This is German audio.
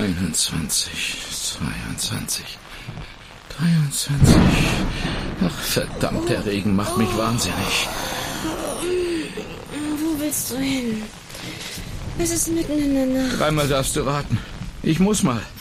21, 22, 23. Ach, verdammt, der Regen macht mich wahnsinnig. Wo willst du hin? Es ist mitten in der Nacht. 3-mal darfst du raten. Ich muss mal.